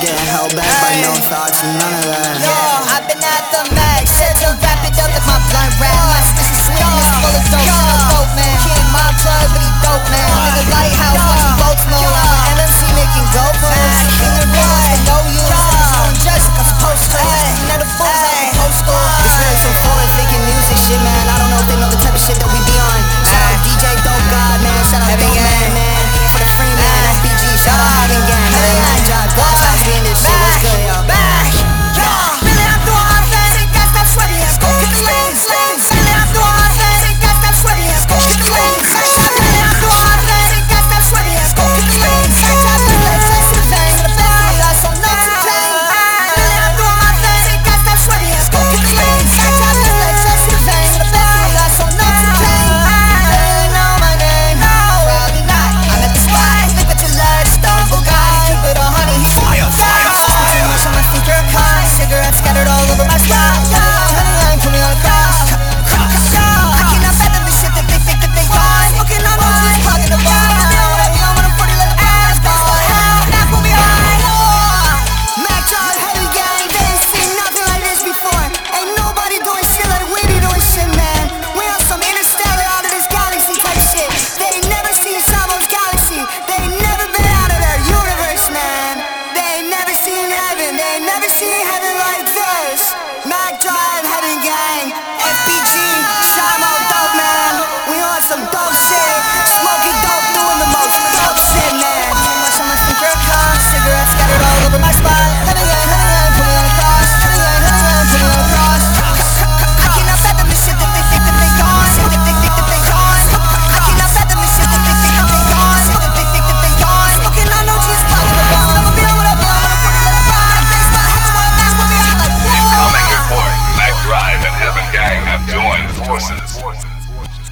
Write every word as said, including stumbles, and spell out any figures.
getting held back by no thoughts and none of that. Yo, I've been at the max, said to wrap it up with my blunt rap. My sticky sweet is full of dope, I'm a dope man. He ain't my plug, but he dope man. Nigga lighthouse when he boats know I'm an M C making dope plans. In the real ones that know you, I'm just like I'm supposed to. You know the fools out the postal. This man so forward thinking music shit, man. I don't know if they know the type of shit that we be on. Shout out D J Dope God, man. Shout out Dope Man, man. For the free man, F B G. Shout out Heaven Gang, man. Nine Job, Boss, that's me in this shit. What's good, y'all? Back, yo, really I'm doing my thing. Ain't got stop sweating, let's go get the lanes. Really I'm doing my thing. Ain't got stop sweating, let's go get the lanes. Really I'm doing my thing. Ain't got stop sweating, let's go get the lanes. Top the legs, let's get the veins. The best of me, I saw nothing plain. Really I'm doing my thing. Ain't got stop sweating, let's go get the lanes. Top the legs, let's get the veins. The best of me, I saw nothing plain. They know my name, probably not. I'm at the spot, look at your legs, stone Bugatti. Keep it a honey, he's fire, fire, fire. Too much on my sneaker car, cigarettes scattered all over my spot. Honey, I ain't put me on a cross. I cannot fathom the shit that they think that they want. Smoking on those just plugging the bar. Now what I be on when I'm forty, let the bars go. Now put me on. Mac Dog, Heavy Gang, they ain't seen nothing like this before. Ain't nobody doing shit like we be doing shit, man. We on some interstellar out of this galaxy type shit. They ain't never seen Samos Galaxy. They ain't never been out of their universe, man. They ain't never seen heaven. They ain't never seen heaven like this. Mac Drive, Heavy Gang, F B G, Shamo, Dope Man. We on some dope shit. Smoking dope, doing the most dope shit, man. Too much on my sneaker car, cigarettes scattered all over my spot. Heavy gang, heavy gang, put me on a cross. Heavy gang, heavy gang, put me on a cross. I cannot fathom the shit that they think that they gone. Shit that they think that they gone. I cannot fathom the shit that they think that they gone. Shit that they think that they gone. Smoking on no juice, popping the bone. I'ma be on what I be on. I'm gonna let it ride. Face spot, hit you on the back, put me out like whoa. Incoming report. Mac Drive and Heaven Gang have joined forces.